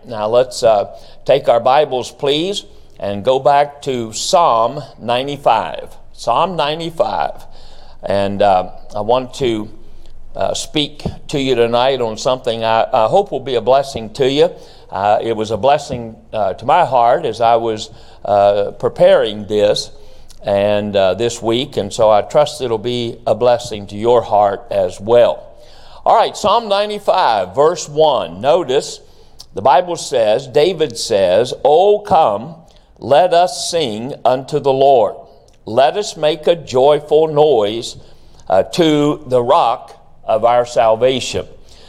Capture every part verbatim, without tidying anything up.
Now let's uh, take our Bibles, please, and go back to Psalm ninety-five. Psalm ninety-five. And uh, I want to uh, speak to you tonight on something I, I hope will be a blessing to you. Uh, it was a blessing uh, to my heart as I was uh, preparing this and uh, this week, and so I trust it'll be a blessing to your heart as well. All right, Psalm ninety-five, verse one. Notice the Bible says, David says, "O come, let us sing unto the Lord. Let us make a joyful noise uh, to the rock of our salvation."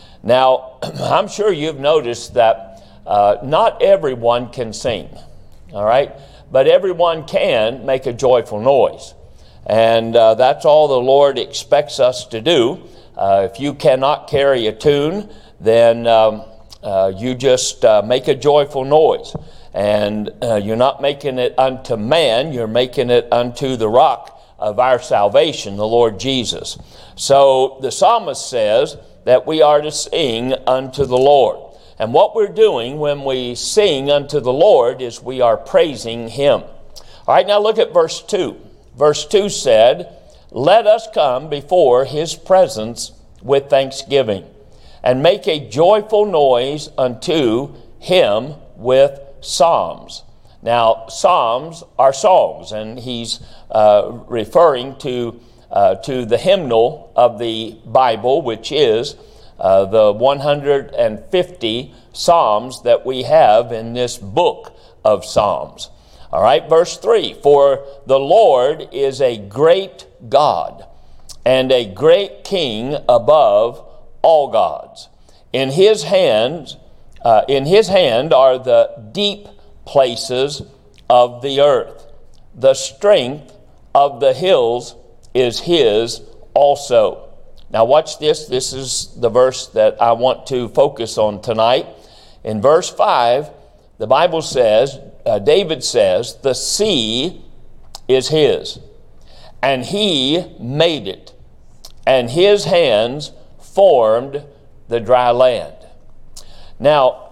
Now, I'm sure you've noticed that uh, not everyone can sing, all right? But everyone can make a joyful noise. And uh, that's all the Lord expects us to do. Uh, if you cannot carry a tune, then um, uh, you just uh, make a joyful noise. And uh, you're not making it unto man, you're making it unto the rock of our salvation, the Lord Jesus. So the psalmist says that we are to sing unto the Lord. And what we're doing when we sing unto the Lord is we are praising Him. All right, now look at verse two. Verse two said, "Let us come before His presence with thanksgiving, and make a joyful noise unto Him with psalms." Now, psalms are songs, and he's uh, referring to uh, to the hymnal of the Bible, which is uh, the one hundred fifty psalms that we have in this book of Psalms. All right, verse three, "For the Lord is a great God, and a great King above all gods. In His hands Uh, in His hand are the deep places of the earth. The strength of the hills is His also." Now watch this. This is the verse that I want to focus on tonight. In verse five, the Bible says, uh, David says, "The sea is His, and He made it, and His hands formed the dry land." Now,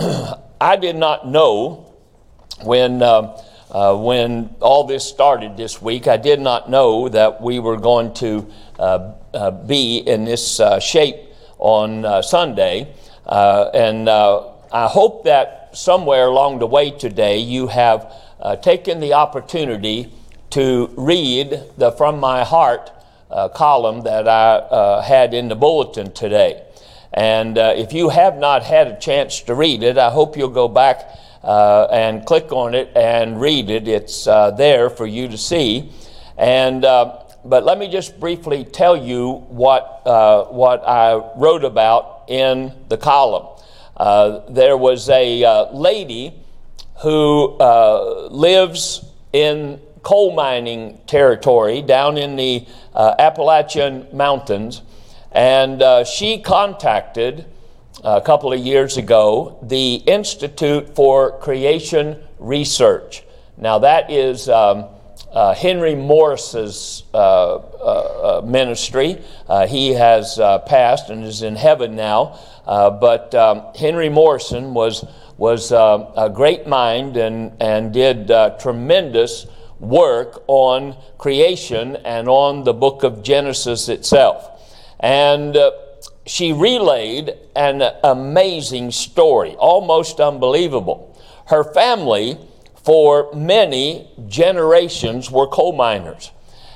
I did not know when uh, uh, when all this started this week, I did not know that we were going to uh, uh, be in this uh, shape on uh, Sunday. Uh, and uh, I hope that somewhere along the way today you have uh, taken the opportunity to read the From My Heart uh, column that I uh, had in the bulletin today. And uh, if you have not had a chance to read it, I hope you'll go back uh, and click on it and read it. It's uh, there for you to see. And uh, but let me just briefly tell you what uh, what I wrote about in the column. Uh, there was a uh, lady who uh, lives in coal mining territory down in the uh, Appalachian Mountains. And uh, she contacted uh, a couple of years ago the Institute for Creation Research. Now that is um, uh, Henry Morris's uh, uh, ministry. Uh, he has uh, passed and is in heaven now. Uh, but um, Henry Morrison was was uh, a great mind and and did uh, tremendous work on creation and on the book of Genesis itself. And uh, she relayed an amazing story, almost unbelievable. Her family, for many generations, were coal miners.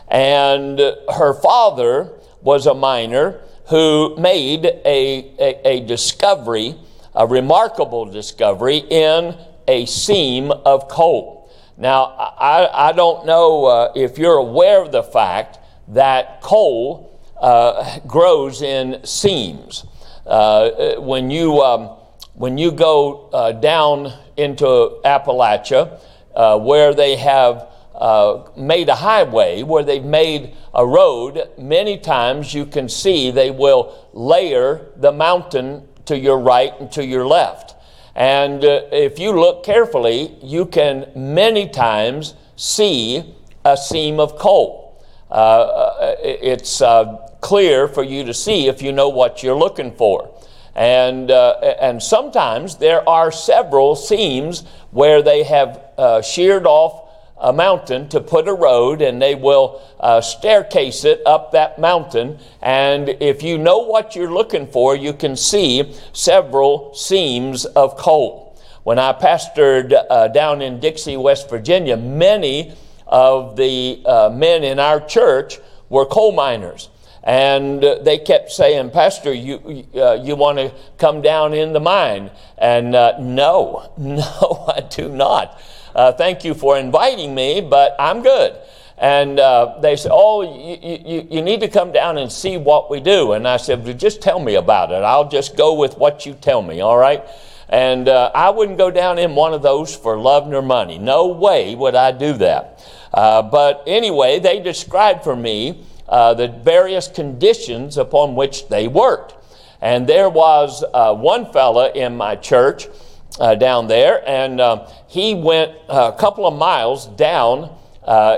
And uh, her father was a miner who made a, a, a discovery, a remarkable discovery, in a seam of coal. Now, I, I don't know uh, if you're aware of the fact that coal Uh, grows in seams. Uh, when you um, when you go uh, down into Appalachia, uh, where they have uh, made a highway, where they've made a road, many times you can see they will layer the mountain to your right and to your left. And uh, if you look carefully, you can many times see a seam of coal. Uh, it's uh, clear for you to see if you know what you're looking for. And, uh, and sometimes there are several seams where they have uh, sheared off a mountain to put a road, and they will uh, staircase it up that mountain. And if you know what you're looking for, you can see several seams of coal. When I pastored uh, down in Dixie, West Virginia, many of the uh, men in our church were coal miners. And uh, they kept saying, Pastor, you uh, you want to come down in the mine? And uh, no, no, I do not. Uh, thank you for inviting me, but I'm good. And uh, they said, oh, you, you, you need to come down and see what we do. And I said, well, just tell me about it. I'll just go with what you tell me, all right? And uh, I wouldn't go down in one of those for love nor money. No way would I do that. Uh, but anyway, they described for me uh, the various conditions upon which they worked. And there was uh, one fella in my church Uh, down there, and uh, he went a couple of miles down uh,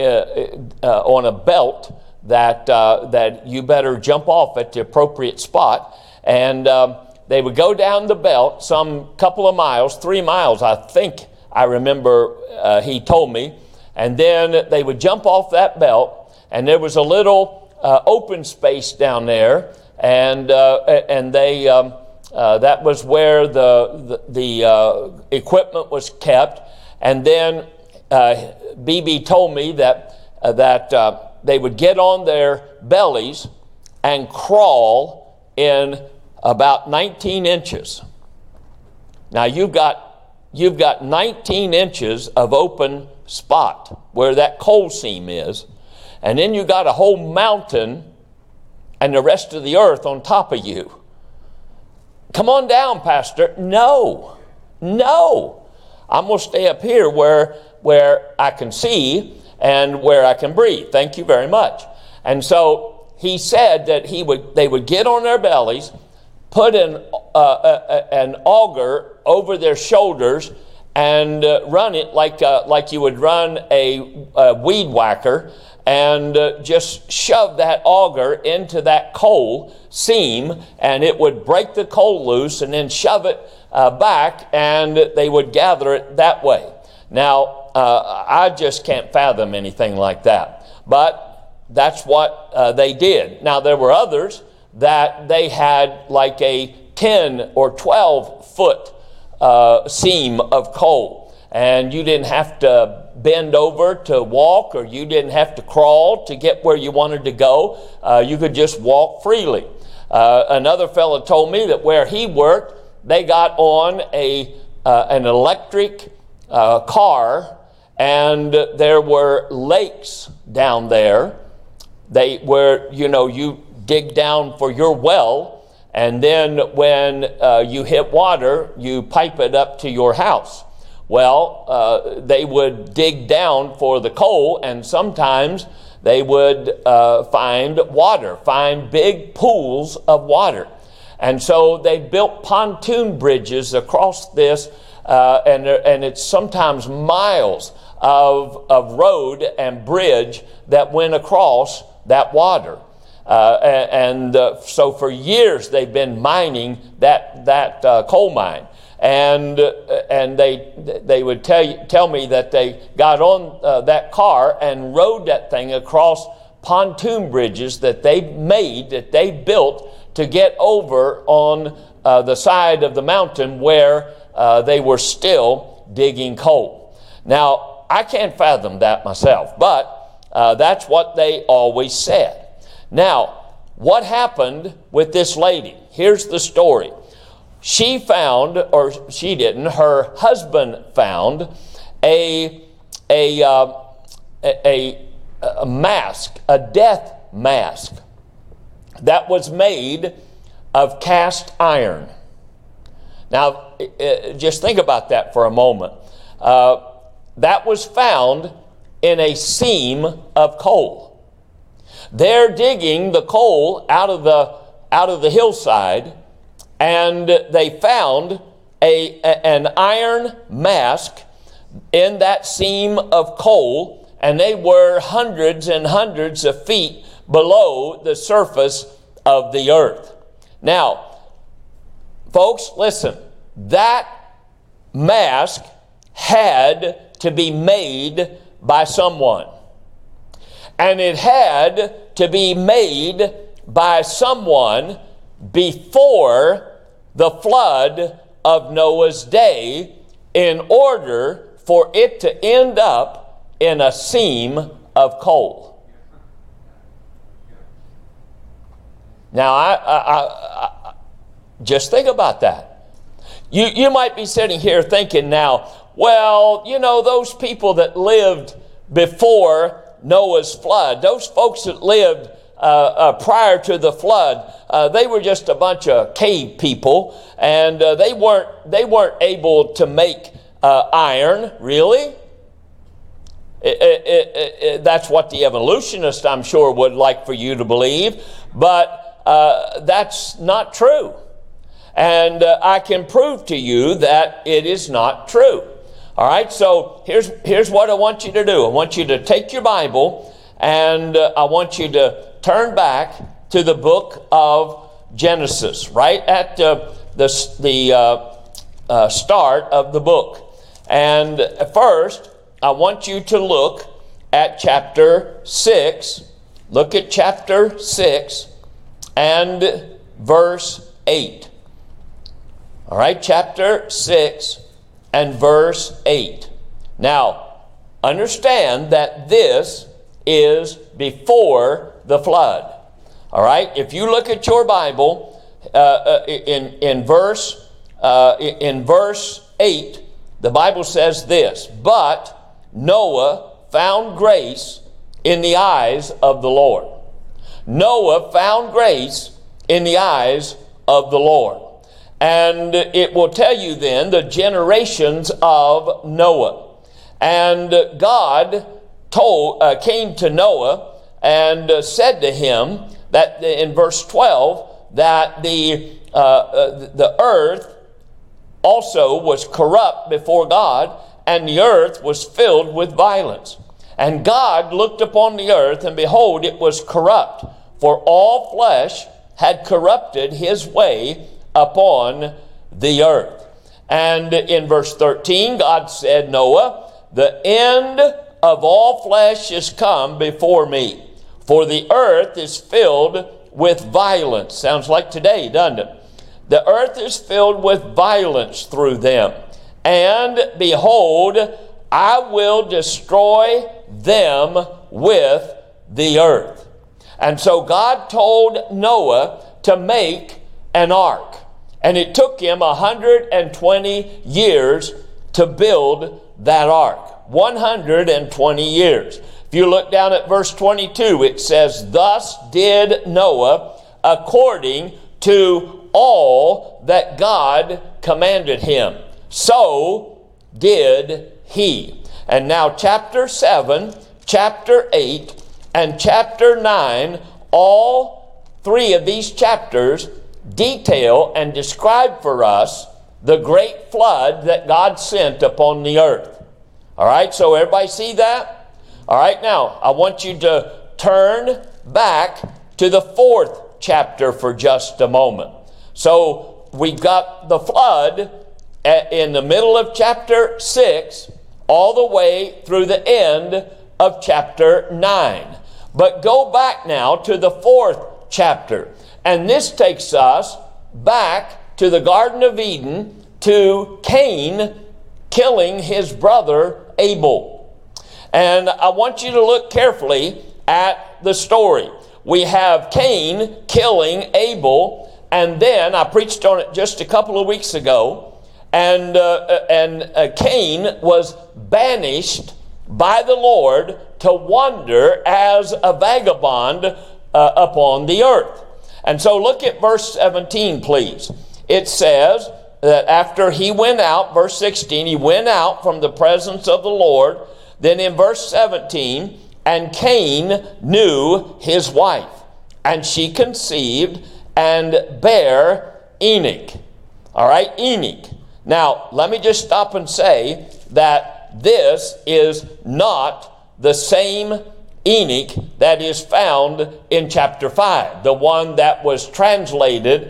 uh, on a belt that uh, that you better jump off at the appropriate spot. And um, they would go down the belt some couple of miles, three miles, I think I remember uh, he told me, and then they would jump off that belt, and there was a little uh, open space down there, and uh, and they. Um, Uh, that was where the the, the uh, equipment was kept, and then uh, B B told me that uh, that uh, they would get on their bellies and crawl in about nineteen inches. Now you've got you've got nineteen inches of open spot where that coal seam is, and then you got a whole mountain and the rest of the earth on top of you. Come on down, Pastor. No, no. I'm going to stay up here where, where I can see and where I can breathe. Thank you very much. And so he said that he would, they would get on their bellies, put an, uh, a, an auger over their shoulders, and uh, run it like uh, like you would run a, a weed whacker, and uh, just shove that auger into that coal seam, and it would break the coal loose, and then shove it uh, back, and they would gather it that way. Now, uh, I just can't fathom anything like that, but that's what uh, they did. Now, there were others that they had like a ten or twelve foot uh, seam of coal, and you didn't have to bend over to walk, or you didn't have to crawl to get where you wanted to go. Uh, you could just walk freely. Uh, another fellow told me that where he worked, they got on a uh, an electric uh, car, and there were lakes down there. They were, you know, you dig down for your well, and then when uh, you hit water, you pipe it up to your house. Well, uh, they would dig down for the coal, and sometimes they would uh, find water, find big pools of water. And so they built pontoon bridges across this, uh, and, and it's sometimes miles of, of road and bridge that went across that water. Uh, and and uh, so for years they've been mining that, that uh, coal mine. And uh, and they they would tell you, tell me that they got on uh, that car and rode that thing across pontoon bridges that they made, that they built to get over on uh, the side of the mountain where uh, they were still digging coal. Now, I can't fathom that myself, but uh, that's what they always said. Now, what happened with this lady? Here's the story. She found, or she didn't, her husband found a, a, uh, a, a mask, a death mask that was made of cast iron. Now, just think about that for a moment. Uh, that was found in a seam of coal. They're digging the coal out of the, out of the hillside, and they found a, a, an iron mask in that seam of coal, and they were hundreds and hundreds of feet below the surface of the earth. Now, Folks, listen, that mask had to be made by someone. And it had to be made by someone before the flood of Noah's day in order for it to end up in a seam of coal. Now, I, I, I, I just think about that. You, you might be sitting here thinking now, well, you know, those people that lived before Noah's flood, those folks that lived uh, uh, prior to the flood, uh, they were just a bunch of cave people, and uh, they weren't they weren't able to make uh, iron. Really, it, it, it, it, that's what the evolutionists, I'm sure, would like for you to believe, but uh, that's not true, and uh, I can prove to you that it is not true. All right, so here's here's what I want you to do. I want you to take your Bible, and uh, I want you to turn back to the book of Genesis, right at uh, the the uh, uh, start of the book. And first, I want you to look at chapter six. Look at chapter six and verse eight. All right, chapter six. And verse eight. Now, understand that this is before the flood. All right? If you look at your Bible, uh, uh, in in verse uh, in verse eight, the Bible says this: "But Noah found grace in the eyes of the Lord." Noah found grace in the eyes of the Lord. And it will tell you then the generations of Noah. And God told, uh, came to Noah and uh, said to him that in verse twelve that the uh, uh, the earth also was corrupt before God, and the earth was filled with violence. And God looked upon the earth, and behold, it was corrupt, for all flesh had corrupted his way upon the earth. And in verse thirteen, God said, Noah, the end of all flesh is come before me, for the earth is filled with violence. Sounds like today, doesn't it? The earth is filled with violence through them. And behold, I will destroy them with the earth. And so God told Noah to make an ark. And it took him one hundred twenty years to build that ark. one hundred twenty years. If you look down at verse twenty-two, it says, "Thus did Noah according to all that God commanded him. So did he." And now chapter seven, chapter eight, and chapter nine, all three of these chapters detail and describe for us the great flood that God sent upon the earth. All right, so everybody see that? All right, now I want you to turn back to the fourth chapter for just a moment. So we've got the flood in the middle of chapter six all the way through the end of chapter nine. But go back now to the fourth chapter. And this takes us back to the Garden of Eden, to Cain killing his brother Abel. And I want you to look carefully at the story. We have Cain killing Abel, and then I preached on it just a couple of weeks ago, and uh, and uh, Cain was banished by the Lord to wander as a vagabond uh, upon the earth. And so look at verse seventeen, please. It says that after he went out, verse sixteen, he went out from the presence of the Lord. Then in verse seventeen, and Cain knew his wife, and she conceived and bare Enoch. All right, Enoch. Now, let me just stop and say that this is not the same Enoch that is found in chapter five, the one that was translated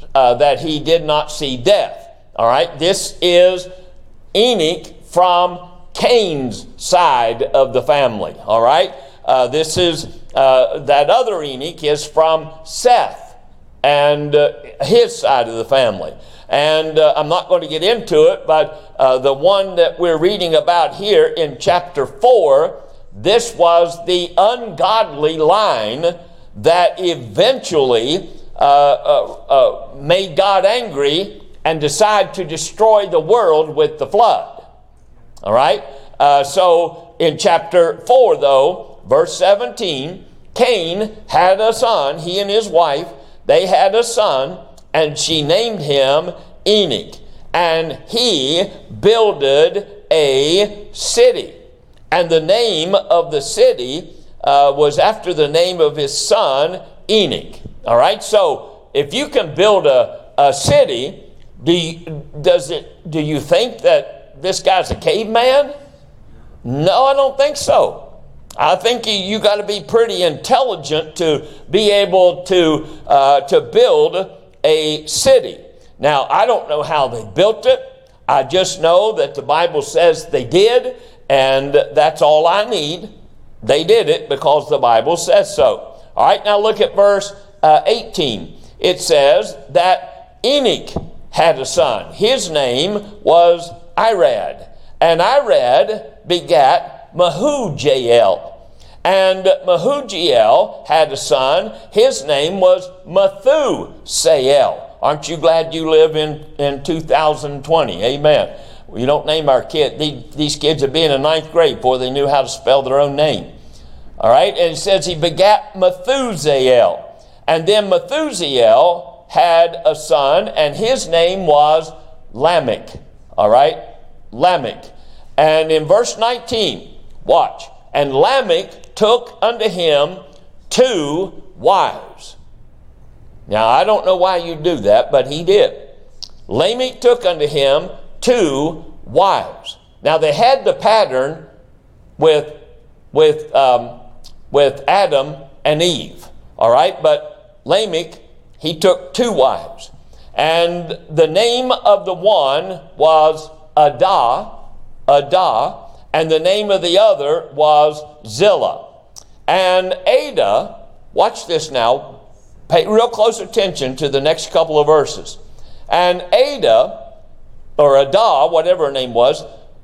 uh, that he did not see death. All right, this is Enoch from Cain's side of the family. All right, uh, this is uh, that other Enoch is from Seth and uh, his side of the family. And uh, I'm not going to get into it, but uh, the one that we're reading about here in chapter four, this was the ungodly line that eventually uh, uh, uh, made God angry and decided to destroy the world with the flood. All right? Uh, so in chapter four, though, verse seventeen, Cain had a son, he and his wife, they had a son, and she named him Enoch. And he builded a city. And the name of the city uh, was after the name of his son, Enoch. All right, so if you can build a, a city, do you, does it, do you think that this guy's a caveman? No, I don't think so. I think you, you got to be pretty intelligent to be able to uh, to build a city. Now, I don't know how they built it. I just know that the Bible says they did, and that's all I need. They did it because the Bible says so. All right, now look at verse uh, eighteen. It says that Enoch had a son. His name was Irad, and Irad begat Mehujael. And Mehujael had a son. His name was Methusael. Aren't you glad you live in, in two thousand twenty? Amen. We don't name our kid. These, these kids would be in the ninth grade before they knew how to spell their own name. All right? And it says he begat Methusael. And then Methusael had a son, and his name was Lamech. All right? Lamech. And in verse nineteen, watch. And Lamech took unto him two wives. Now, I don't know why you do that, but he did. Lamech took unto him two wives. Now, they had the pattern with, with, um, with Adam and Eve. All right? But Lamech, he took two wives. And the name of the one was Adah, Adah, and the name of the other was Zillah. And Adah, watch this now, pay real close attention to the next couple of verses. And Adah, or Adah, whatever her name was,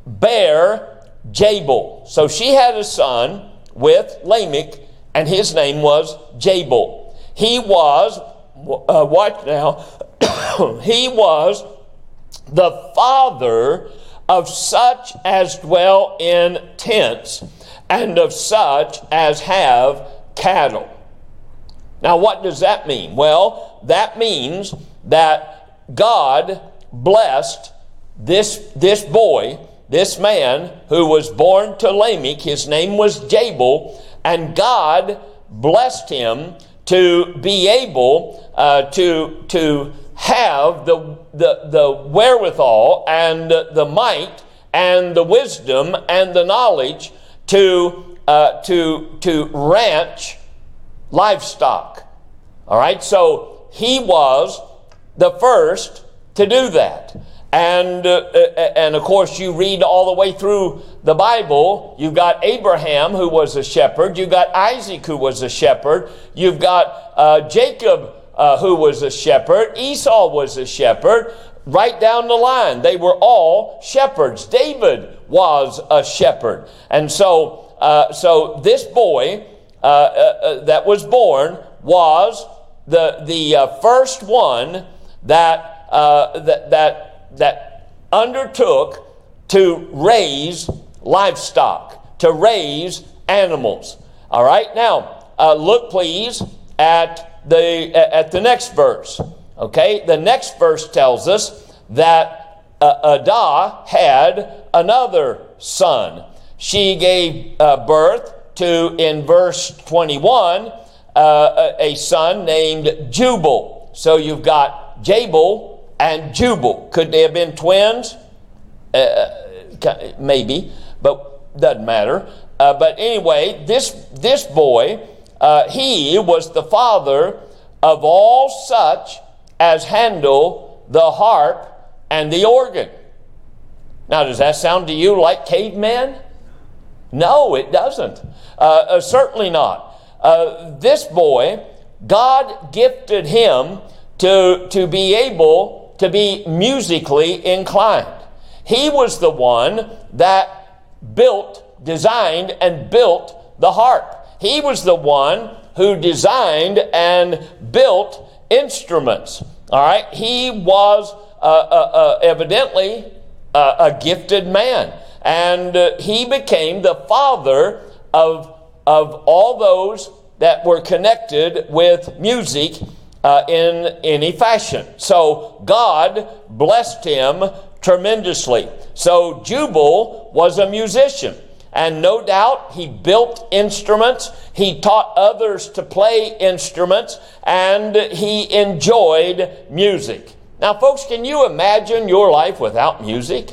bare Jabal. So she had a son with Lamech, and his name was Jabal. He was, uh, watch now, he was the father of such as dwell in tents, and of such as have cattle. Now, what does that mean? Well, that means that God blessed this, this boy, this man who was born to Lamech. His name was Jabal, and God blessed him to be able uh, to, to have the, the, the wherewithal and the might and the wisdom and the knowledge to, uh, to, to ranch livestock. All right, so he was the first to do that. And, uh, and of course, you read all the way through the Bible. You've got Abraham, who was a shepherd. You've got Isaac, who was a shepherd. You've got uh, Jacob, Uh, who was a shepherd. Esau was a shepherd. Right down the line, they were all shepherds. David was a shepherd. And so, uh, so this boy uh, uh, uh, that was born was the the uh, first one that uh, that that that undertook to raise livestock, to raise animals. All right. Now, uh, look, please, at The, at the next verse. Okay, the next verse tells us that uh, Adah had another son. She gave uh, birth to, in verse twenty-one, uh, a son named Jubal. So you've got Jabal and Jubal. Could they have been twins? Uh, maybe, but doesn't matter. Uh, but anyway, this this boy, Uh, he was the father of all such as handle the harp and the organ. Now, does that sound to you like cavemen? No, it doesn't. Uh, uh, certainly not. Uh, this boy, God gifted him to, to be able to be musically inclined. He was the one that built, designed, and built the harp. He was the one who designed and built instruments. All right? He was uh, uh, uh, evidently uh, a gifted man. And uh, he became the father of, of all those that were connected with music uh, in any fashion. So God blessed him tremendously. So Jubal was a musician. And no doubt he built instruments. He taught others to play instruments. And he enjoyed music. Now, folks, can you imagine your life without music?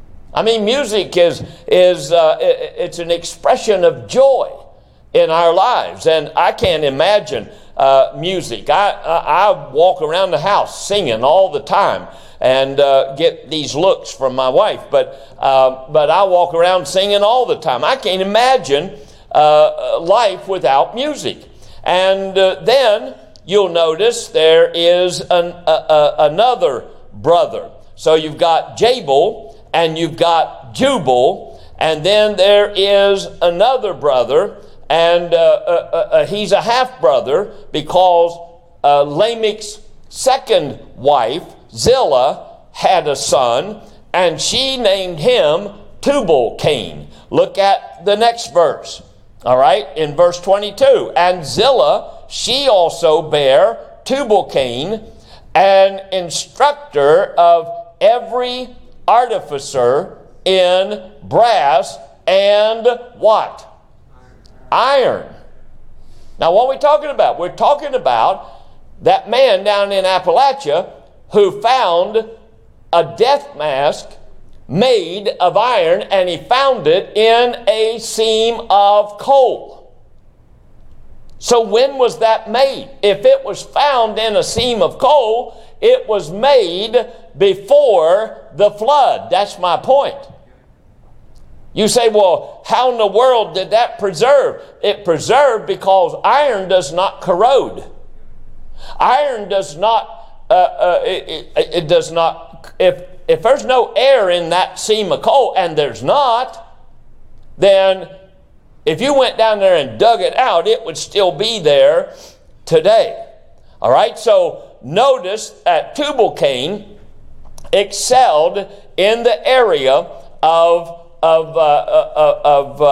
I mean, music is, is uh, it's an expression of joy in our lives. And I can't imagine uh, music. I, I, I walk around the house singing all the time and uh, get these looks from my wife. But, uh, but I walk around singing all the time. I can't imagine uh, life without music. And uh, then you'll notice there is an, uh, uh, another brother. So you've got Jabal, and you've got Jubal, and then there is another brother, and uh, uh, uh, he's a half-brother because uh, Lamech's second wife, Zillah, had a son, and she named him Tubal-Cain. Look at the next verse, all right, in verse twenty-two. And Zillah, she also bare Tubal-Cain, an instructor of every artificer in brass and what? Iron. Now, what are we talking about? We're talking about that man down in Appalachia who found a death mask made of iron, and he found it in a seam of coal. So when was that made? If it was found in a seam of coal, it was made before the flood. That's my point. You say, well, how in the world did that preserve? It preserved because iron does not corrode. Iron does not, uh, uh, it, it, it does not, if, if there's no air in that seam of coal, and there's not, then if you went down there and dug it out, it would still be there today. All right, so notice that Tubal-Cain excelled in the area of of uh, uh, of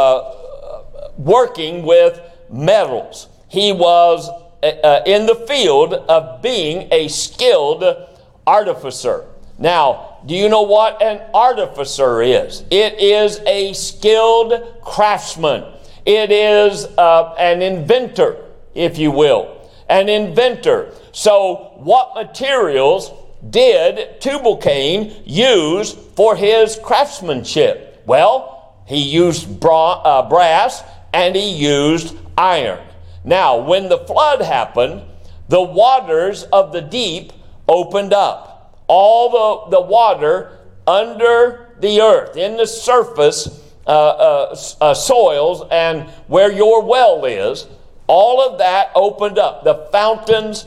uh, working with metals. He was uh, in the field of being a skilled artificer. Now, do you know what an artificer is? It is a skilled craftsman. It is uh, an inventor, if you will, an inventor. So, what materials did Tubal-Cain use for his craftsmanship? Well, he used bra- uh, brass and he used iron. Now, when the flood happened, the waters of the deep opened up. All the, the water under the earth, in the surface uh, uh, uh, soils and where your well is, all of that opened up, the fountains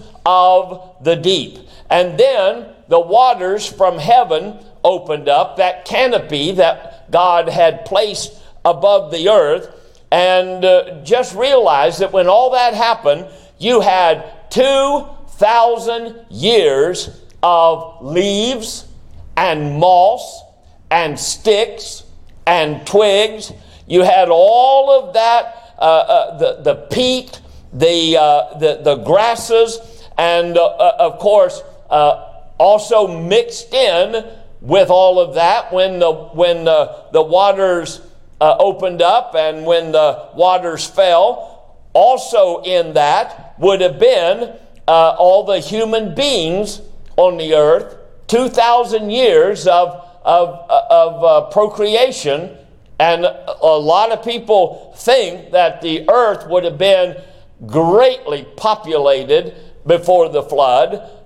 of the deep. And then the waters from heaven opened up, that canopy that God had placed above the earth. And uh, just realize that when all that happened, you had two thousand years of leaves and moss and sticks and twigs. You had all of that, uh, uh, the, the peat, the, uh, the, the grasses, and uh, uh, of course, uh, also mixed in with all of that when the when the, the waters uh, opened up and when the waters fell. Also in that would have been uh, all the human beings on the earth, two thousand years of, of, of uh, procreation. And a lot of people think that the earth would have been greatly populated before the flood.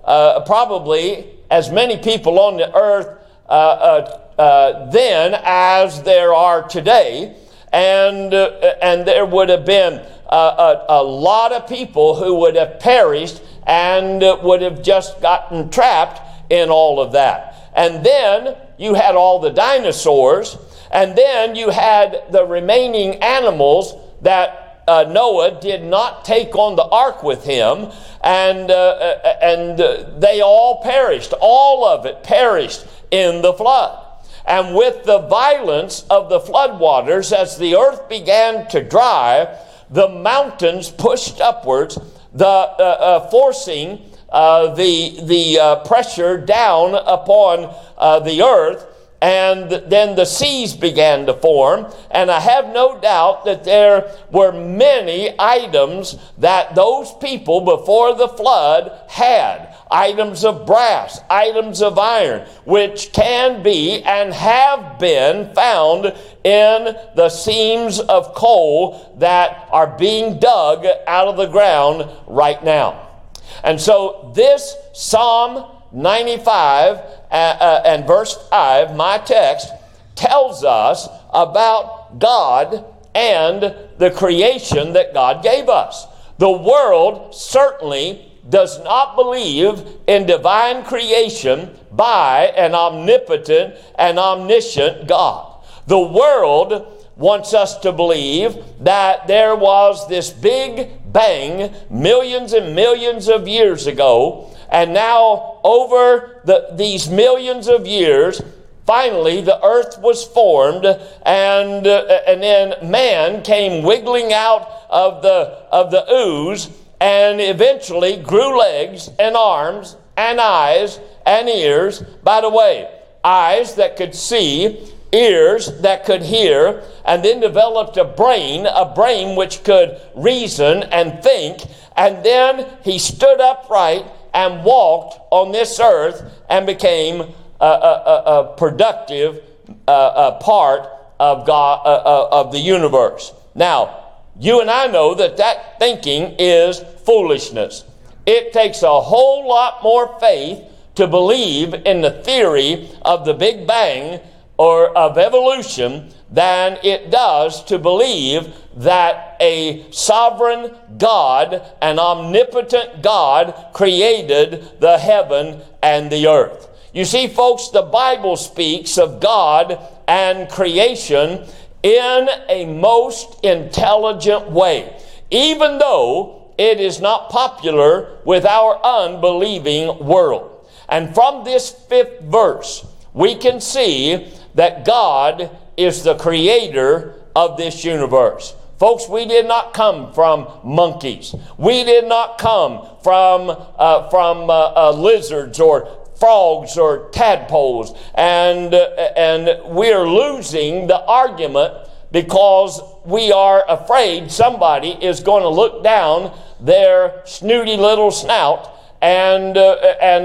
uh, probably as many people on the earth uh, uh, uh, then as there are today. And, uh, and there would have been uh, a, a lot of people who would have perished and uh, would have just gotten trapped in all of that. And then you had all the dinosaurs, and then you had the remaining animals that uh, Noah did not take on the ark with him, and uh, and they all perished. All of it perished in the flood. And with the violence of the floodwaters, as the earth began to dry, the mountains pushed upwards, the uh, uh, forcing uh, the the uh, pressure down upon uh, the earth. And then the seas began to form. And I have no doubt that there were many items that those people before the flood had. Items of brass, items of iron, which can be and have been found in the seams of coal that are being dug out of the ground right now. And so this Psalm ninety-five uh, uh, and verse five, my text, tells us about God and the creation that God gave us. The world certainly does not believe in divine creation by an omnipotent and omniscient God. The world wants us to believe that there was this big bang millions and millions of years ago, and now over the, these millions of years, finally the earth was formed, and uh, and then man came wiggling out of the of the ooze, and eventually grew legs and arms and eyes and ears. By the way, eyes that could see, ears that could hear, and then developed a brain, a brain which could reason and think. And then he stood upright and walked on this earth and became a, a, a, a productive uh, a part of God, uh, uh, of the universe. Now, you and I know that that thinking is foolishness. It takes a whole lot more faith to believe in the theory of the Big Bang or of evolution than it does to believe that a sovereign God, an omnipotent God, created the heaven and the earth. You see, folks, the Bible speaks of God and creation in a most intelligent way, even though it is not popular with our unbelieving world. And from this fifth verse, we can see that God is the creator of this universe. Folks, we did not come from monkeys. We did not come from uh, from uh, uh, lizards or frogs or tadpoles, and uh, and we're losing the argument because we are afraid somebody is going to look down their snooty little snout and uh,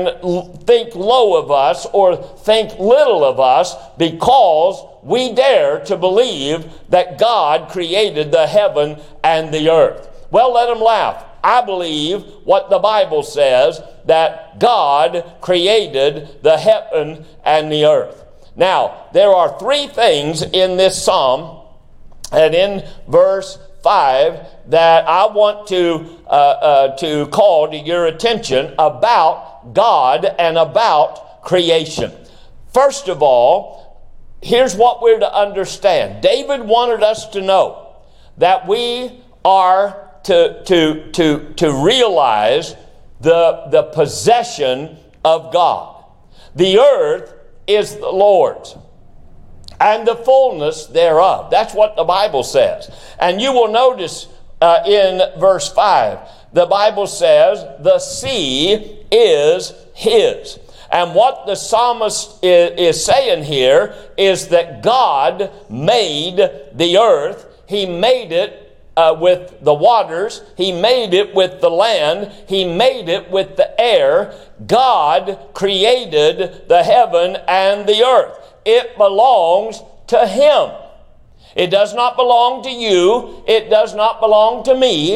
and think low of us or think little of us because we dare to believe that God created the heaven and the earth. Well, let them laugh. I believe what the Bible says, that God created the heaven and the earth. Now, there are three things in this psalm and in verse five that I want to uh, uh, to call to your attention about God and about creation. First of all, here's what we're to understand. David wanted us to know that we are to to to to realize the the possession of God. The earth is the Lord's, and the fullness thereof. That's what the Bible says. And you will notice uh, in verse five, the Bible says the sea is his. And what the psalmist is, is saying here is that God made the earth. He made it uh, with the waters. He made it with the land. He made it with the air. God created the heaven and the earth. It belongs to Him. It does not belong to you. It does not belong to me.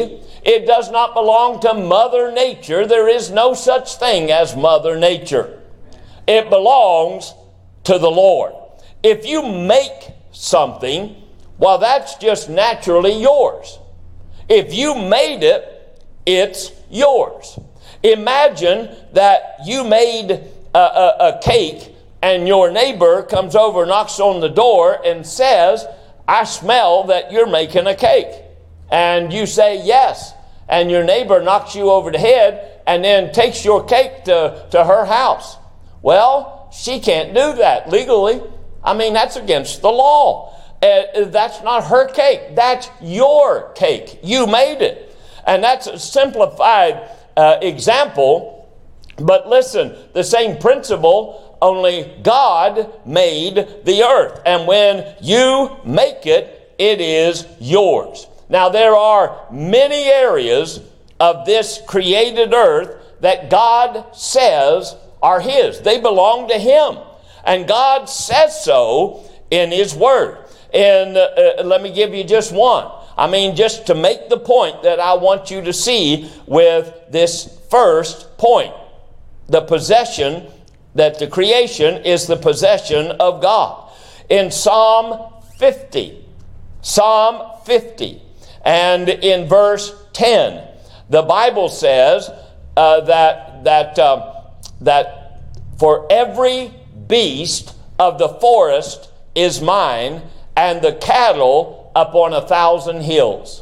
It does not belong to Mother Nature. There is no such thing as Mother Nature. It belongs to the Lord. If you make something, well, that's just naturally yours. If you made it, it's yours. Imagine that you made a, a, a cake and your neighbor comes over, knocks on the door and says, I smell that you're making a cake. And you say yes. And your neighbor knocks you over the head and then takes your cake to, to her house. Well, she can't do that legally. I mean, that's against the law. Uh, that's not her cake. That's your cake. You made it. And that's a simplified uh, example. But listen, the same principle, only God made the earth. And when you make it, it is yours. Now, there are many areas of this created earth that God says are His. They belong to Him. And God says so in His Word. And uh, let me give you just one. I mean, just to make the point that I want you to see with this first point. The possession, that the creation is the possession of God. In Psalm fifty, Psalm fifty, and in verse ten, the Bible says uh, that, that, uh, that for every beast of the forest is mine, and the cattle upon a thousand hills.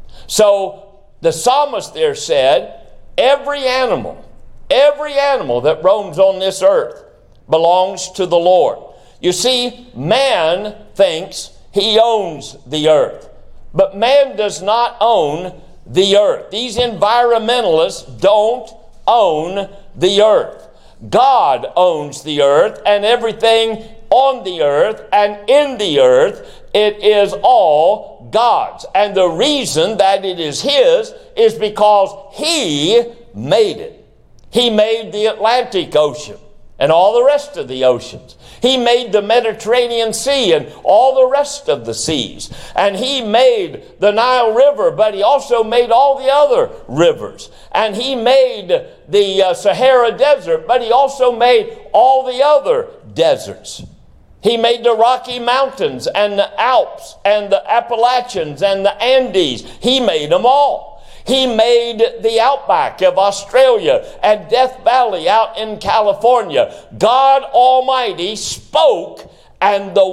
So the psalmist there said, every animal, every animal that roams on this earth belongs to the Lord. You see, man thinks he owns the earth, but man does not own the earth. These environmentalists don't own the earth. God owns the earth and everything on the earth and in the earth. It is all God's. And the reason that it is His is because He made it. He made the Atlantic Ocean and all the rest of the oceans. He made the Mediterranean Sea and all the rest of the seas. And He made the Nile River, but He also made all the other rivers. And He made the uh, Sahara Desert, but He also made all the other deserts. He made the Rocky Mountains and the Alps and the Appalachians and the Andes. He made them all. He made the outback of Australia and Death Valley out in California. God Almighty spoke and the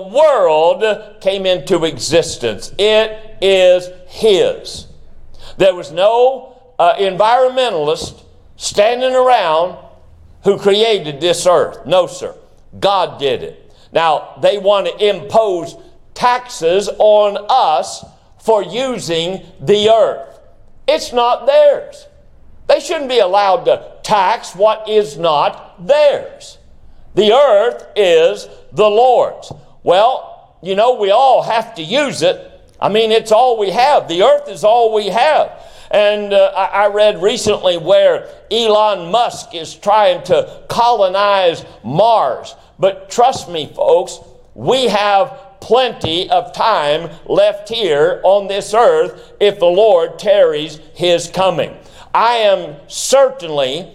world came into existence. It is His. There was no uh, environmentalist standing around who created this earth. No, sir. God did it. Now, they want to impose taxes on us for using the earth. It's not theirs. They shouldn't be allowed to tax what is not theirs. The earth is the Lord's. Well, you know, we all have to use it. I mean, it's all we have. The earth is all we have. And uh, I, I read recently where Elon Musk is trying to colonize Mars. But trust me, folks, we have plenty of time left here on this earth if the Lord tarries His coming. I am certainly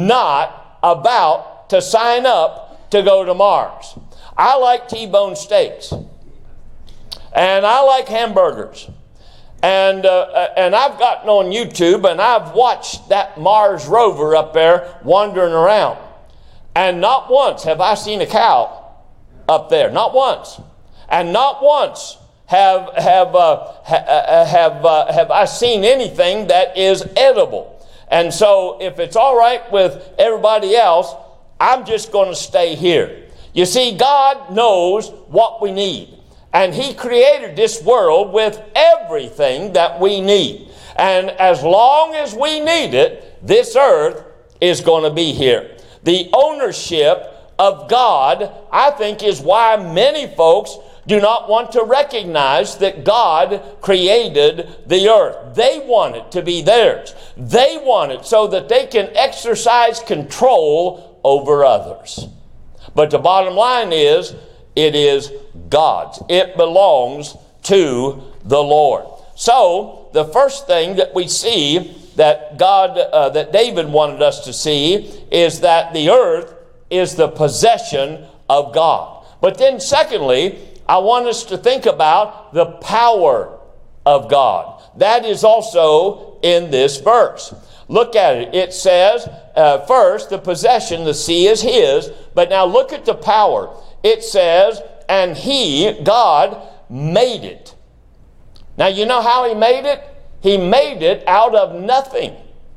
not about to sign up to go to Mars. I like T-bone steaks. And I like hamburgers. And uh, and I've gotten on YouTube and I've watched that Mars rover up there wandering around. And not once have I seen a cow up there. Not once. And not once have have uh, ha, have uh, have I seen anything that is edible. And so if it's all right with everybody else, I'm just going to stay here. You see, God knows what we need. And He created this world with everything that we need. And as long as we need it, this earth is going to be here. The ownership of God, I think, is why many folks do not want to recognize that God created the earth. They want it to be theirs. They want it so that they can exercise control over others. But the bottom line is, it is God's. It belongs to the Lord. So, the first thing that we see that God, uh, that David wanted us to see is that the earth is the possession of God. But then secondly, I want us to think about the power of God. That is also in this verse. Look at it. It says, uh, first, the possession, the sea is his. But now look at the power. It says, and he, God, made it. Now you know how he made it? He made it out of nothing.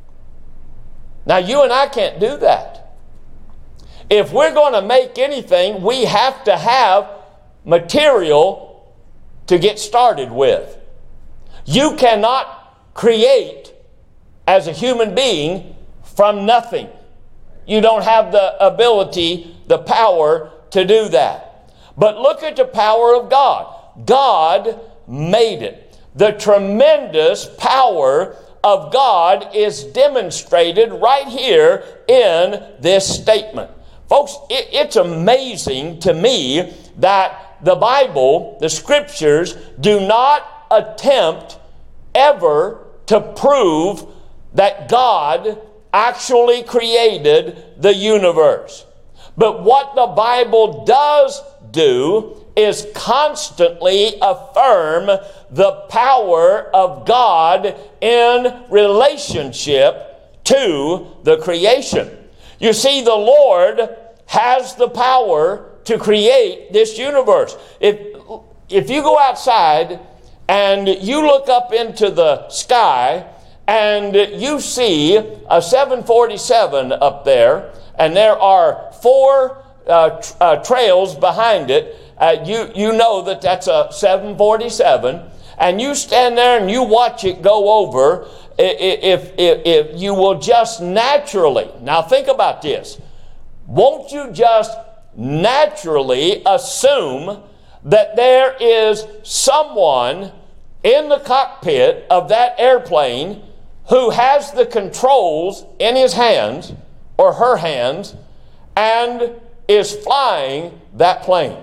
Now you and I can't do that. If we're going to make anything, we have to have material to get started with. You cannot create as a human being from nothing. You don't have the ability, the power to do that. But look at the power of God. God made it. The tremendous power of God is demonstrated right here in this statement. Folks, it, it's amazing to me that the Bible, the Scriptures, do not attempt ever to prove that God actually created the universe. But what the Bible does do is constantly affirm the power of God in relationship to the creation. You see, the Lord has the power to create this universe. If, if you go outside and you look up into the sky and you see a seven forty-seven up there, and there are four uh, tr- uh, trails behind it, uh, you, you know that that's a seven forty-seven, and you stand there and you watch it go over, if, if, if you will just naturally, now think about this, won't you just naturally assume that there is someone in the cockpit of that airplane who has the controls in his hands or her hands and is flying that plane?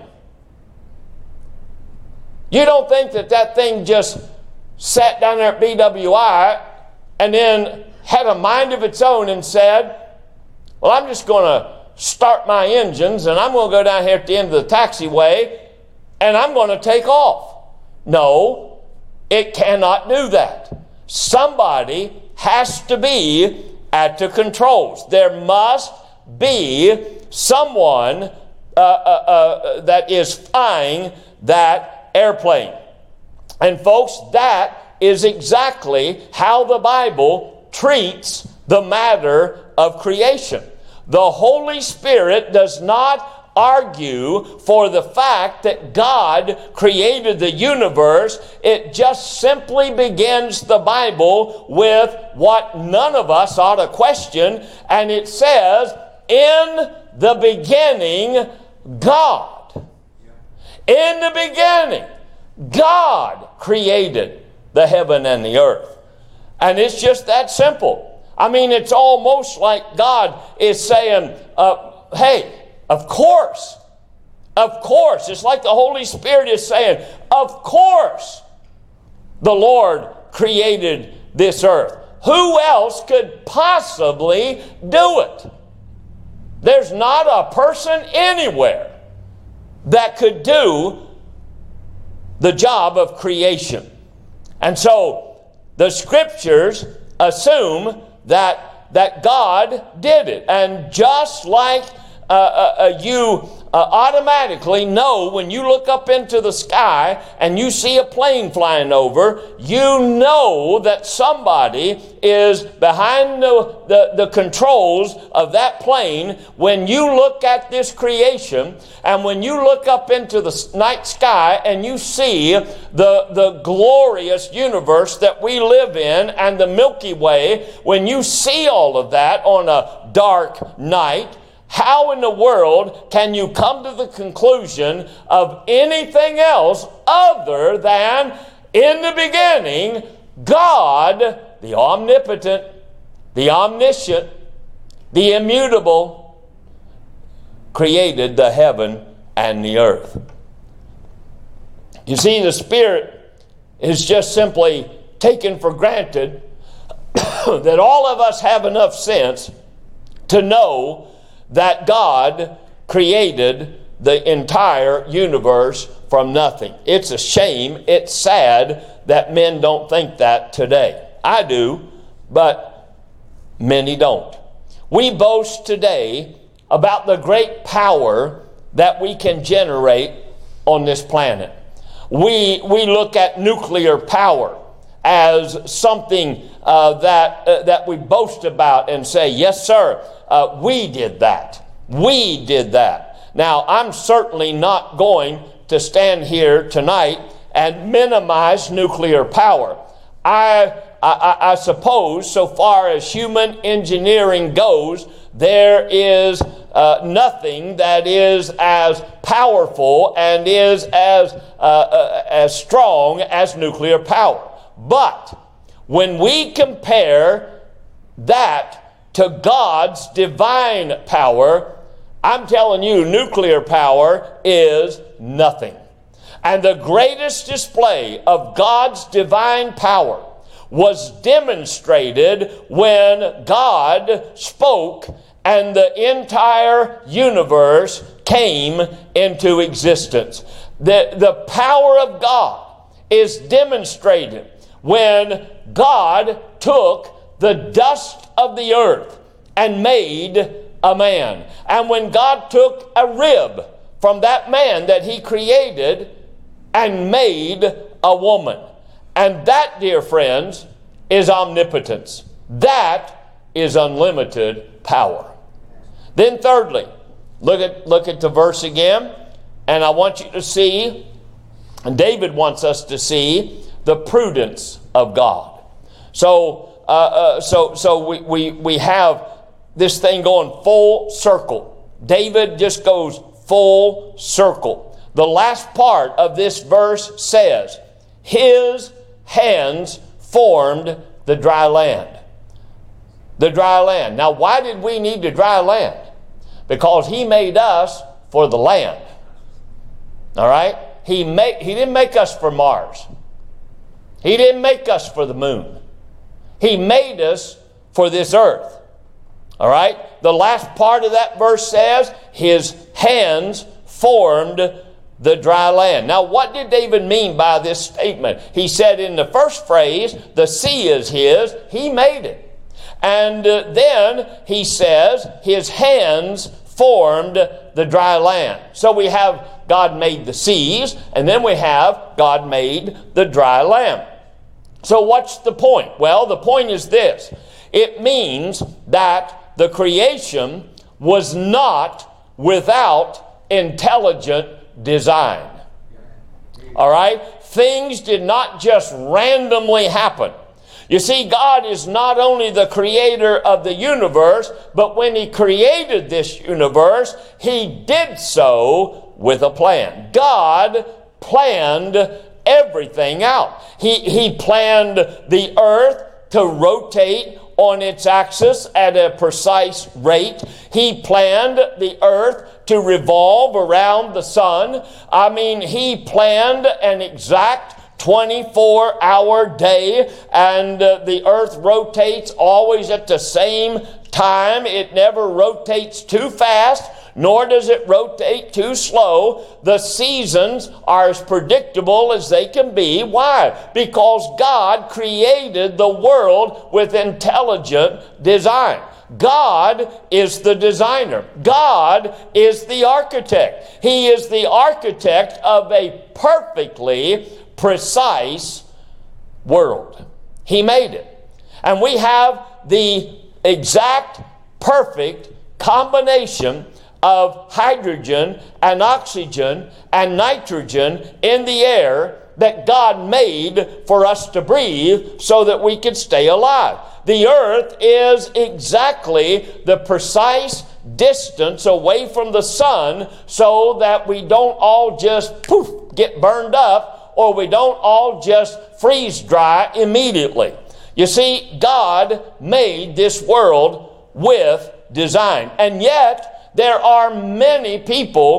You don't think that that thing just sat down there at B W I and then had a mind of its own and said, well, I'm just going to start my engines and I'm going to go down here at the end of the taxiway and I'm going to take off. No, it cannot do that. Somebody has to be at the controls. There must be someone uh, uh, uh, that is flying that airplane. And folks, that is exactly how the Bible treats the matter of creation. The Holy Spirit does not argue for the fact that God created the universe. It just simply begins the Bible with what none of us ought to question, and it says, in the beginning, God. In the beginning, God created the heaven and the earth. And it's just that simple. I mean, it's almost like God is saying, uh, hey, of course, of course. It's like the Holy Spirit is saying, of course, the Lord created this earth. Who else could possibly do it? There's not a person anywhere that could do the job of creation. And so the Scriptures assume that, that God did it. And just like uh, uh, you uh, automatically know when you look up into the sky and you see a plane flying over, you know that somebody is behind the, the, the controls of that plane. When you look at this creation and when you look up into the night sky and you see the, the glorious universe that we live in and the Milky Way, when you see all of that on a dark night, how in the world can you come to the conclusion of anything else other than, in the beginning, God, the omnipotent, the omniscient, the immutable, created the heaven and the earth? You see, the Spirit is just simply taken for granted that all of us have enough sense to know that God created the entire universe from nothing. It's a shame, it's sad that men don't think that today. I do, but many don't. We boast today about the great power that we can generate on this planet. We, we look at nuclear power as something uh, that, uh, that we boast about and say, yes, sir, uh, we did that. We did that. Now, I'm certainly not going to stand here tonight and minimize nuclear power. I, I, I suppose, so far as human engineering goes, there is uh, nothing that is as powerful and is as, uh, uh, as strong as nuclear power. But when we compare that to God's divine power, I'm telling you, nuclear power is nothing. And the greatest display of God's divine power was demonstrated when God spoke and the entire universe came into existence. The, the power of God is demonstrated when God took the dust of the earth and made a man. And when God took a rib from that man that he created and made a woman. And that, dear friends, is omnipotence. That is unlimited power. Then thirdly, look at, look at the verse again. And I want you to see, and David wants us to see, the prudence of God. So, uh, uh, so, so we, we, we have this thing going full circle. David just goes full circle. The last part of this verse says, his hands formed the dry land. The dry land. Now, why did we need the dry land? Because he made us for the land. All right? He made, he didn't make us for Mars. He didn't make us for the moon. He made us for this earth. All right? The last part of that verse says, his hands formed the dry land. Now, what did David mean by this statement? He said in the first phrase, the sea is his. He made it. And uh, then he says, his hands formed the dry land. So we have God made the seas, and then we have God made the dry land. So what's the point? Well, the point is this. It means that the creation was not without intelligent design. All right? Things did not just randomly happen. You see, God is not only the creator of the universe, but when he created this universe, he did so with a plan. God planned everything out. He, he planned the earth to rotate on its axis at a precise rate. He planned the earth to revolve around the sun. I mean, he planned an exact twenty-four hour day, and uh, the earth rotates always at the same time. It never rotates too fast, nor does it rotate too slow. The seasons are as predictable as they can be. Why? Because God created the world with intelligent design. God is the designer. God is the architect. He is the architect of a perfectly precise world. He made it. And we have the exact perfect combination of hydrogen and oxygen and nitrogen in the air that God made for us to breathe so that we could stay alive. The earth is exactly the precise distance away from the sun so that we don't all just poof, get burned up, or we don't all just freeze dry immediately. You see, God made this world with design. And yet, there are many people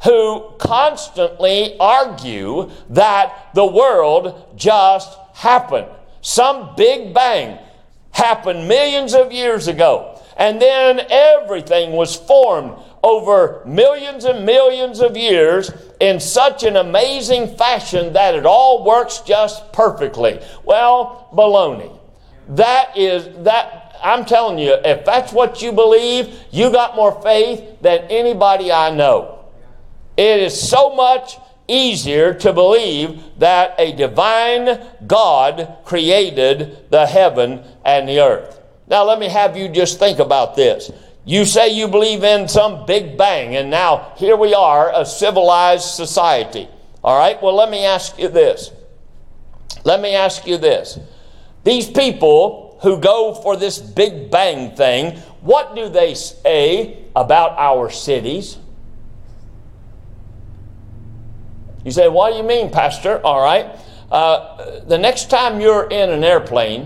who constantly argue that the world just happened. Some big bang happened millions of years ago, and then everything was formed over millions and millions of years in such an amazing fashion that it all works just perfectly. Well, baloney. That is, that, I'm telling you, if that's what you believe, you got more faith than anybody I know. It is so much easier to believe that a divine God created the heaven and the earth. Now let me have you just think about this. You say you believe in some big bang, and now here we are, a civilized society. All right, well, let me ask you this. Let me ask you this. These people who go for this big bang thing, what do they say about our cities? You say, what do you mean, Pastor? All right. Uh, the next time you're in an airplane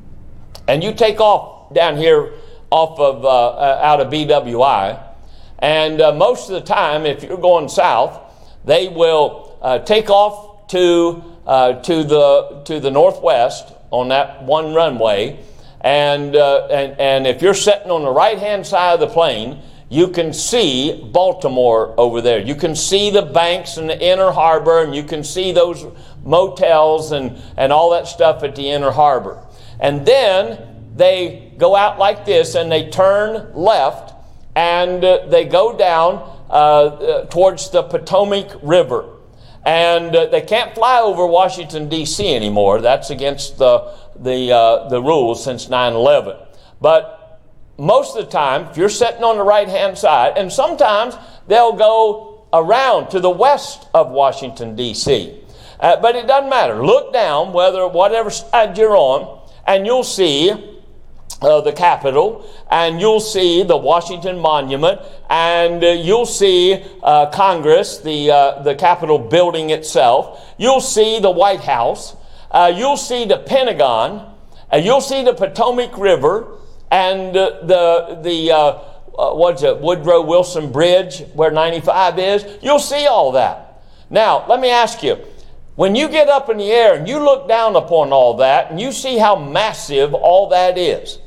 and you take off down here off of uh, uh, out of B W I, and uh, most of the time, if you're going south, they will uh, take off to uh, to the to the northwest on that one runway, and uh, and and if you're sitting on the right hand side of the plane, you can see Baltimore over there. You can see the banks and the inner harbor, and you can see those motels and and all that stuff at the inner harbor. And then they go out like this, and they turn left, and uh, they go down uh, uh, towards the Potomac River. And uh, they can't fly over Washington, D C anymore. That's against the, the, uh, the rules since nine eleven. But most of the time, if you're sitting on the right-hand side, and sometimes they'll go around to the west of Washington, D C Uh, but it doesn't matter. Look down, whether whatever side you're on, and you'll see Uh, the Capitol, and you'll see the Washington Monument, and uh, you'll see uh, Congress, the uh, the Capitol building itself. You'll see the White House. Uh, you'll see the Pentagon. Uh, you'll see the Potomac River, and uh, the the uh, uh, what's it, Woodrow Wilson Bridge, where ninety-five is. You'll see all that. Now, let me ask you. When you get up in the air and you look down upon all that, and you see how massive all that is,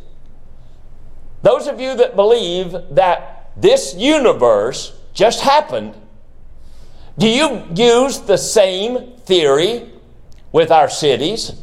those of you that believe that this universe just happened, do you use the same theory with our cities?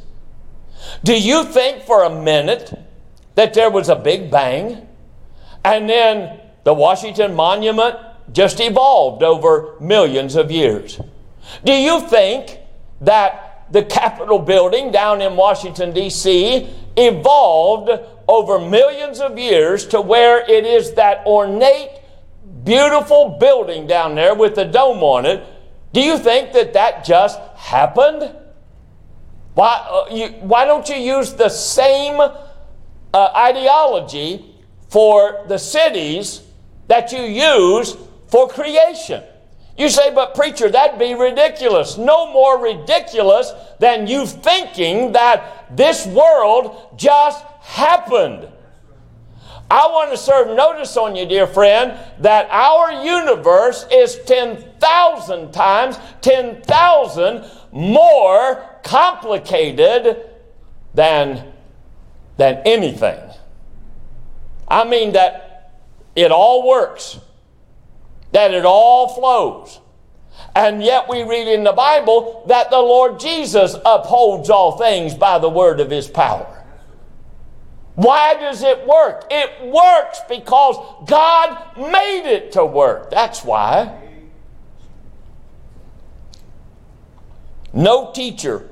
Do you think for a minute that there was a big bang, and then the Washington Monument just evolved over millions of years? Do you think that the Capitol building down in Washington, D C evolved over millions of years to where it is that ornate, beautiful building down there with the dome on it? Do you think that that just happened? Why, uh, you, why don't you use the same uh, ideology for the cities that you use for creation? You say, but preacher, that'd be ridiculous. No more ridiculous than you thinking that this world just happened. I want to serve notice on you, dear friend, that our universe is ten thousand times, ten thousand more complicated than, than anything. I mean that it all works. That it all flows. And yet we read in the Bible that the Lord Jesus upholds all things by the word of his power. Why does it work? It works because God made it to work. That's why. No teacher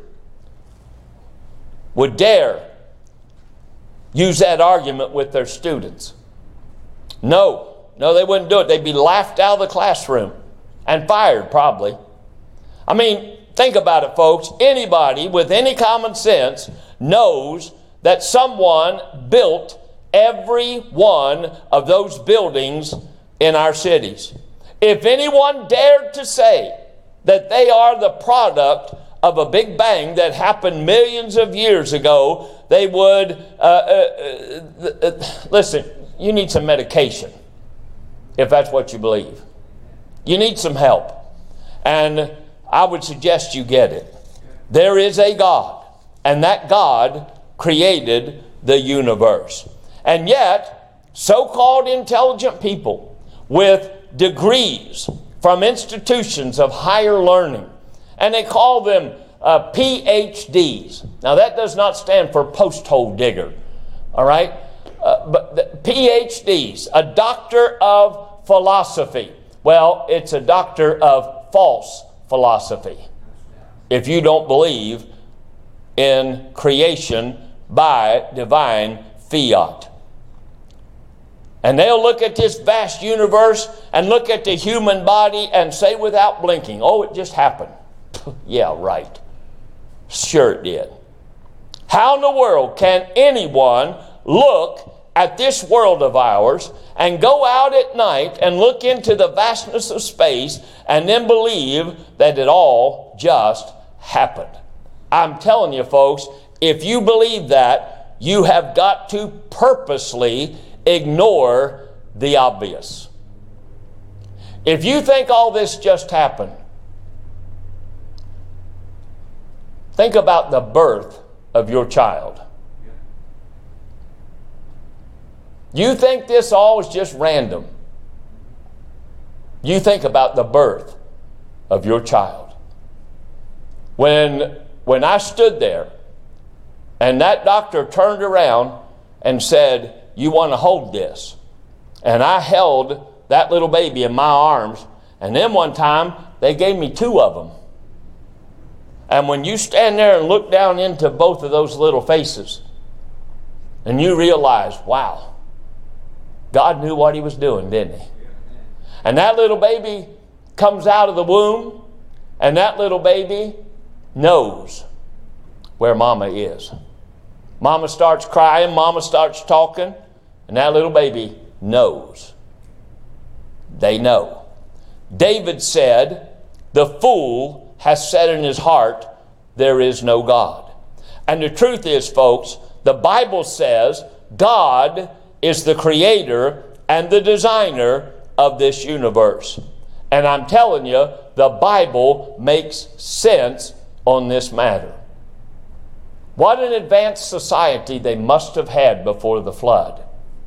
would dare use that argument with their students. No. No, they wouldn't do it. They'd be laughed out of the classroom and fired probably. I mean, think about it, folks. Anybody with any common sense knows that someone built every one of those buildings in our cities. If anyone dared to say that they are the product of a big bang that happened millions of years ago, they would, uh, uh, uh, listen, you need some medication. If that's what you believe. You need some help. And I would suggest you get it. There is a God, and that God created the universe. And yet, so-called intelligent people with degrees from institutions of higher learning, and they call them uh, P H Ds. Now, that does not stand for post-hole digger, all right? Uh, but the P H Ds, a doctor of philosophy. Well, it's a doctor of false philosophy. If you don't believe in creation by divine fiat. And they'll look at this vast universe and look at the human body and say without blinking, oh, it just happened. Yeah, right. Sure it did. How in the world can anyone look at this world of ours and go out at night and look into the vastness of space and then believe that it all just happened? I'm telling you, folks, if you believe that, you have got to purposely ignore the obvious. If you think all this just happened, think about the birth of your child. You think this all is just random. You think about the birth of your child. When, when I stood there and that doctor turned around and said, you want to hold this. And I held that little baby in my arms. And then one time, they gave me two of them. And when you stand there and look down into both of those little faces, and you realize, wow, God knew what he was doing, didn't he? And that little baby comes out of the womb, and that little baby knows where mama is. Mama starts crying, mama starts talking, and that little baby knows. They know. David said, the fool has said in his heart, there is no God. And the truth is, folks, the Bible says God is the creator and the designer of this universe. And I'm telling you, the Bible makes sense on this matter. What an advanced society they must have had before the flood.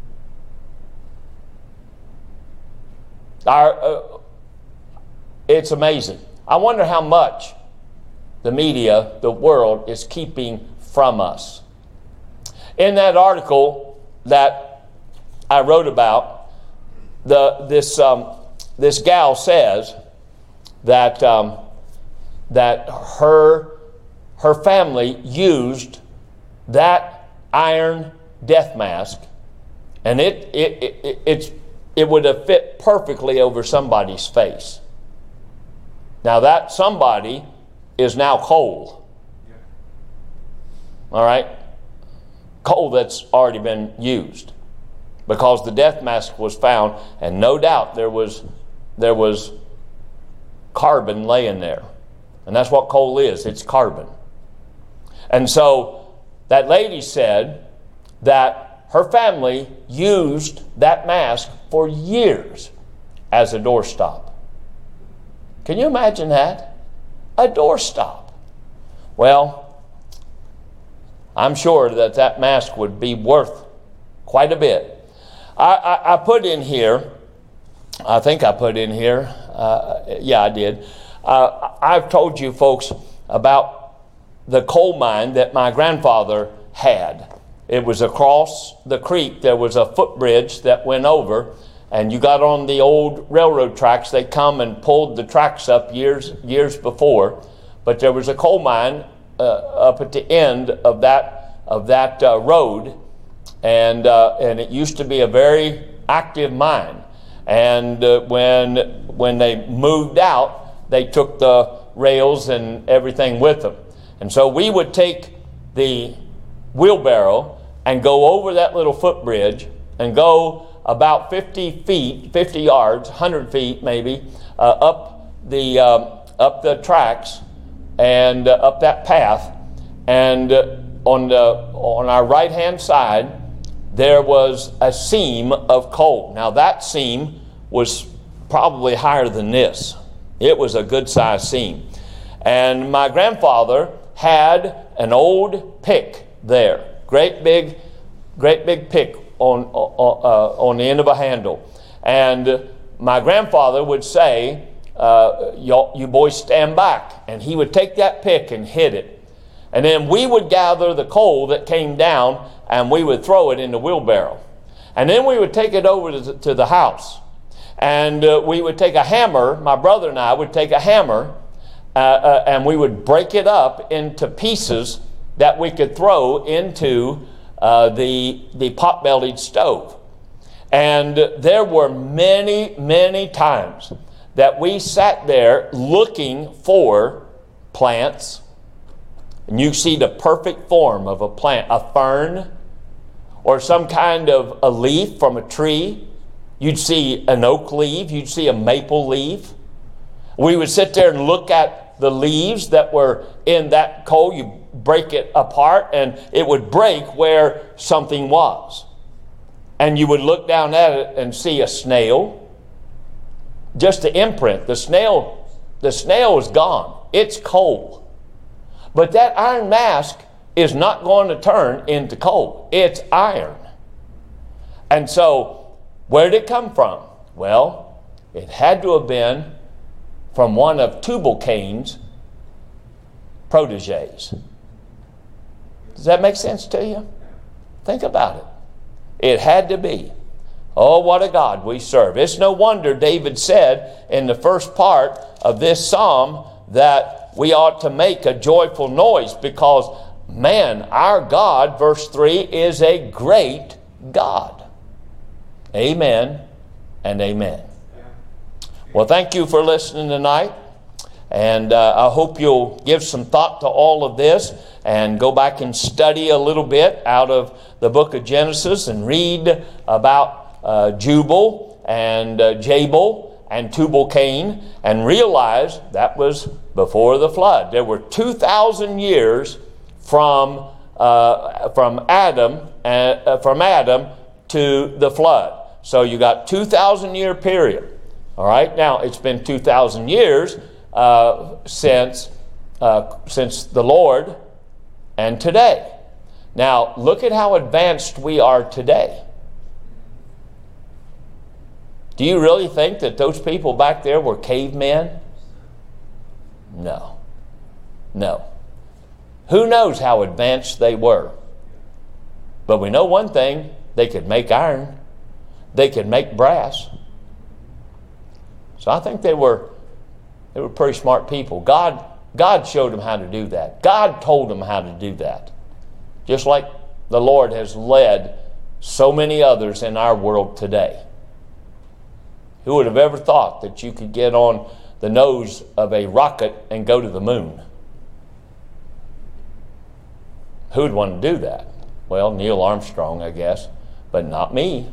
Our, uh, it's amazing. I wonder how much the media, the world, is keeping from us. In that article that I wrote about, the this um, this gal says that um, that her her family used that iron death mask, and it it it, it it's it would have fit perfectly over somebody's face. Now that somebody is now coal. All right? Coal that's already been used. Because the death mask was found, and no doubt there was there was carbon laying there. And that's what coal is, it's carbon. And so that lady said that her family used that mask for years as a doorstop. Can you imagine that? A doorstop. Well, I'm sure that that mask would be worth quite a bit. I, I, I put in here, I think I put in here, uh, yeah, I did. Uh, I've told you folks about the coal mine that my grandfather had. It was across the creek. There was a footbridge that went over, and you got on the old railroad tracks. They come and pulled the tracks up years years before, but there was a coal mine uh, up at the end of that of that uh, road, and uh, and it used to be a very active mine. And uh, when when they moved out, they took the rails and everything with them. And so we would take the wheelbarrow and go over that little footbridge and go about fifty feet, fifty yards, one hundred feet maybe, uh, up the uh, up the tracks and uh, up that path. And uh, on the on our right hand side, there was a seam of coal. Now that seam was probably higher than this. It was a good-sized seam. And my grandfather had an old pick there, great big, great big pick on uh, on the end of a handle. And my grandfather would say, uh, "You boys stand back," and he would take that pick and hit it. And then we would gather the coal that came down, and we would throw it in the wheelbarrow. And then we would take it over to the, to the house. And uh, we would take a hammer, my brother and I would take a hammer, uh, uh, and we would break it up into pieces that we could throw into uh, the, the pot-bellied stove. And there were many, many times that we sat there looking for plants. And you see the perfect form of a plant, a fern, or some kind of a leaf from a tree. You'd see an oak leaf. You'd see a maple leaf. We would sit there and look at the leaves that were in that coal. You break it apart, and it would break where something was. And you would look down at it and see a snail. Just the imprint. The snail, the snail is gone. It's coal. But that iron mask is not going to turn into coal. It's iron. And so, where did it come from? Well, it had to have been from one of Tubal-Cain's proteges. Does that make sense to you? Think about it. It had to be. Oh, what a God we serve. It's no wonder David said in the first part of this psalm that we ought to make a joyful noise because, man, our God, verse three, is a great God. Amen and amen. Well, thank you for listening tonight. And uh, I hope you'll give some thought to all of this and go back and study a little bit out of the book of Genesis and read about uh, Jubal and uh, Jabal and Tubal-Cain and realize that was before the flood. There were two thousand years from uh, from Adam uh, from Adam to the flood. So you got two thousand year period. All right. Now it's been two thousand years uh, since uh, since the Lord and today. Now look at how advanced we are today. Do you really think that those people back there were cavemen? No. No. Who knows how advanced they were? But we know one thing. They could make iron. They could make brass. So I think they were they were pretty smart people. God, God showed them how to do that. God told them how to do that. Just like the Lord has led so many others in our world today. Who would have ever thought that you could get on the nose of a rocket and go to the moon? Who would want to do that? Well, Neil Armstrong, I guess, but not me.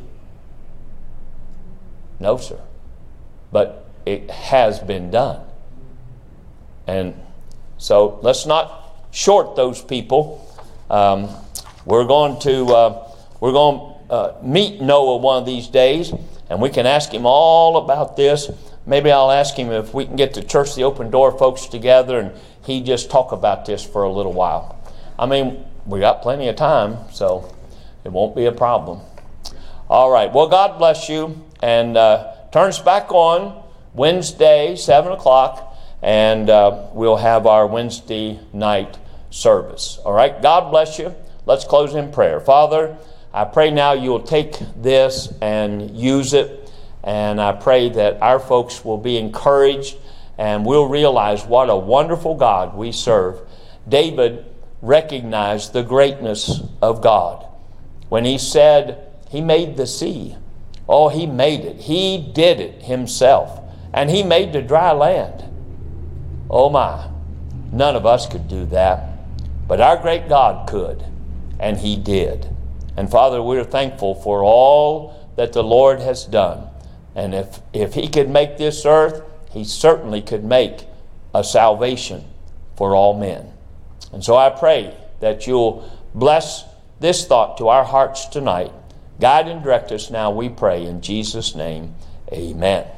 No, sir. But it has been done. And so let's not short those people. Um, we're going to uh, we're going to uh, meet Noah one of these days, and we can ask him all about this. Maybe I'll ask him if we can get the Church the Open Door folks together and he just talk about this for a little while. I mean, we got plenty of time, so it won't be a problem. All right. Well, God bless you. And uh, turn us back on Wednesday, seven o'clock, and uh, we'll have our Wednesday night service. All right? God bless you. Let's close in prayer. Father, I pray now you'll take this and use it, and I pray that our folks will be encouraged and we'll realize what a wonderful God we serve. David recognized the greatness of God when he said he made the sea. Oh, he made it. He did it himself. And he made the dry land. Oh my, none of us could do that. But our great God could. And he did. And Father, we're thankful for all that the Lord has done. And if, if he could make this earth, he certainly could make a salvation for all men. And so I pray that you'll bless this thought to our hearts tonight. Guide and direct us now, we pray, in Jesus' name. Amen.